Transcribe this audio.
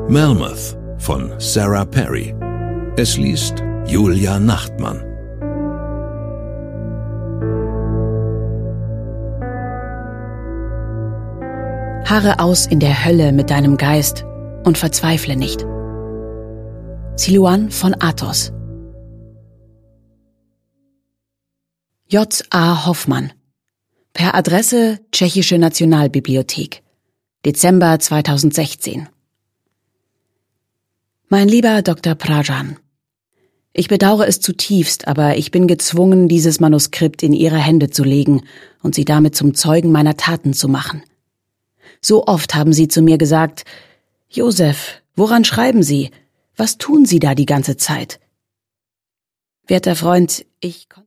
Melmoth von Sarah Perry. Es liest Julia Nachtmann. Harre aus in der Hölle mit deinem Geist und verzweifle nicht. Silouan von Athos. J. A. Hoffmann. Per Adresse Tschechische Nationalbibliothek. Dezember 2016. Mein lieber Dr. Prajan, ich bedauere es zutiefst, aber ich bin gezwungen, dieses Manuskript in Ihre Hände zu legen und Sie damit zum Zeugen meiner Taten zu machen. So oft haben Sie zu mir gesagt: Josef, woran schreiben Sie? Was tun Sie da die ganze Zeit? Werter Freund, ich